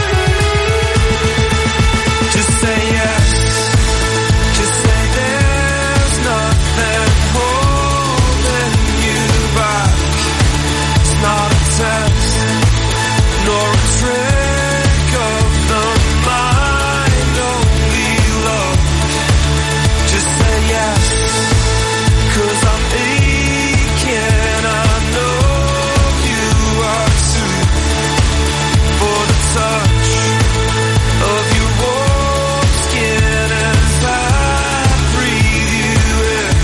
Just say yes. Just say there's nothing holding you back. It's not a test, nor a trick of the mind, only love. Just say yes, 'cause I'm aching, I know you are too. For the touch of your warm skin as I breathe you in.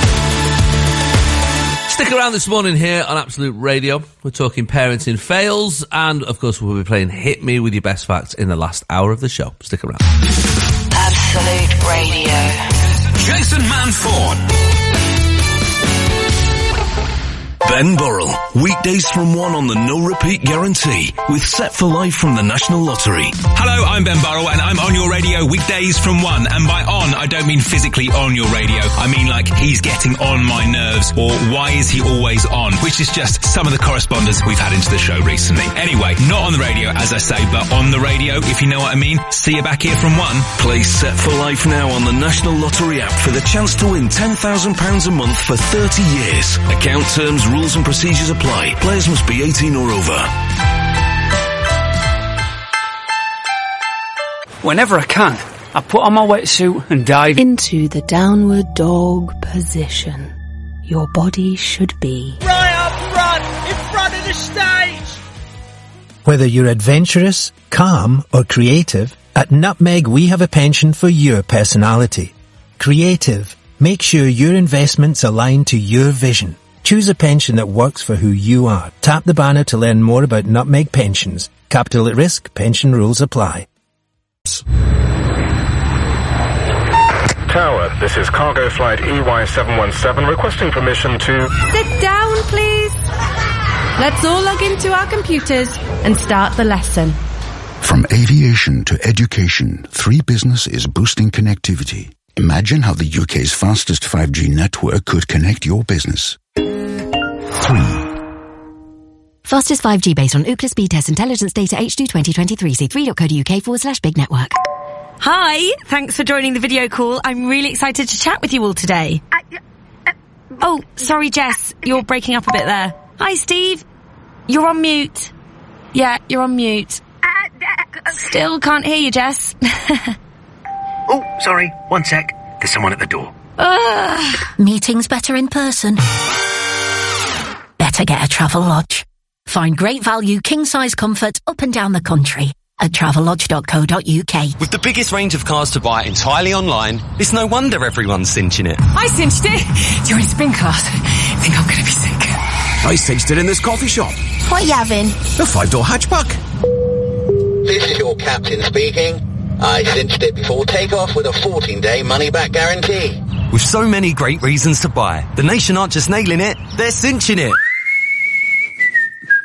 Stick around this morning here on Absolute Radio. We're talking parenting fails, and of course we'll be playing Hit Me with your best facts in the last hour of the show. Stick around. Absolute Radio. Jason Manford. Ben Burrell, weekdays from one on the no repeat guarantee with Set for Life from the National Lottery. Hello, I'm Ben Burrell and I'm on your radio weekdays from one. And by on, I don't mean physically on your radio. I mean like he's getting on my nerves, or why is he always on? Which is just some of the correspondence we've had into the show recently. Anyway, not on the radio as I say, but on the radio, if you know what I mean. See you back here from one. Play Set for Life now on the National Lottery app for the chance to win ten thousand pounds a month for thirty years. Account terms, rules and procedures apply. Players must be eighteen or over. Whenever I can, I put on my wetsuit and dive into the downward dog position your body should be. Right up front, in front of the stage! Whether you're adventurous, calm or creative, at Nutmeg we have a pension for your personality. Creative. Make sure your investments align to your vision. Choose a pension that works for who you are. Tap the banner to learn more about Nutmeg Pensions. Capital at risk. Pension rules apply. Tower, this is cargo flight E Y seven one seven requesting permission to... Sit down, please. Let's all log into our computers and start the lesson. From aviation to education, Three Business is boosting connectivity. Imagine how the U K's fastest five G network could connect your business. Three. Fastest five G based on Ookla speed test intelligence data H two twenty twenty-three. See three.co.uk forward slash big network. Hi, thanks for joining the video call. I'm really excited to chat with you all today. Uh, uh, oh, sorry, Jess, you're breaking up a bit there. Hi, Steve. You're on mute. Yeah, you're on mute. Still can't hear you, Jess. Oh, sorry, one sec. There's someone at the door. Ugh. Meetings better in person. Better get a Travelodge. Find great value, king-size comfort up and down the country at travelodge dot co dot uk. With the biggest range of cars to buy entirely online, it's no wonder everyone's cinching it. I cinched it. You're in spin class. I think I'm going to be sick. I cinched it in this coffee shop. What are you having? A five-door hatchback. This is your captain speaking. I cinched it before takeoff with a fourteen-day money-back guarantee. With so many great reasons to buy, the nation aren't just nailing it, they're cinching it.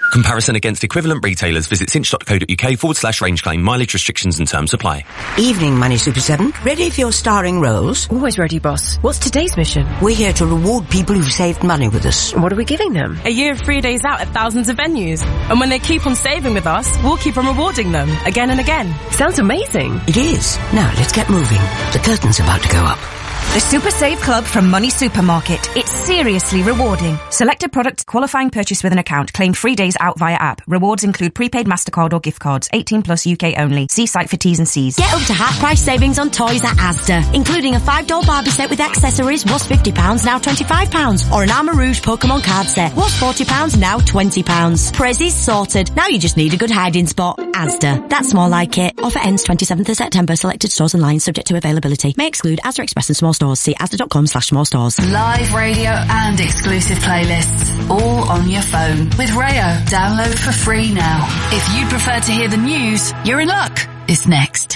Comparison against equivalent retailers. Visit cinch.co.uk forward slash range claim. Mileage restrictions and terms apply. Evening, Money Super seven. Ready for your starring roles? Always ready, boss. What's today's mission? We're here to reward people who've saved money with us. What are we giving them? A year of free days out at thousands of venues. And when they keep on saving with us, we'll keep on rewarding them again and again. Sounds amazing. It is. Now, let's get moving. The curtain's about to go up. The Super Save Club from Money Supermarket. It's seriously rewarding. Selected products, qualifying purchase with an account. Claim free days out via app. Rewards include prepaid MasterCard or gift cards. eighteen plus U K only. See site for T's and C's. Get up to half price savings on toys at Asda. Including a five doll Barbie set with accessories was fifty pounds, now twenty-five pounds. Or an Armour Rouge Pokemon card set was forty pounds, now twenty pounds. Prezzies sorted. Now you just need a good hiding spot. Asda. That's more like it. Offer ends twenty-seventh of September. Selected stores and lines subject to availability. May exclude Asda Express and small stores. See asda.com slash small stores. Live radio and exclusive playlists, all on your phone. With Rayo, download for free now. If you'd prefer to hear the news, you're in luck. It's next.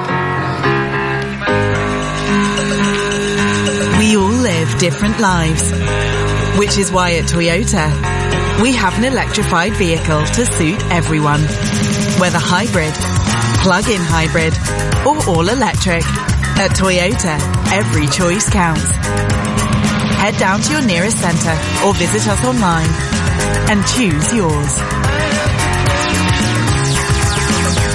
We all live different lives, which is why at Toyota, we have an electrified vehicle to suit everyone. Whether hybrid, plug-in hybrid, or all electric. At Toyota, every choice counts. Head down to your nearest centre or visit us online and choose yours.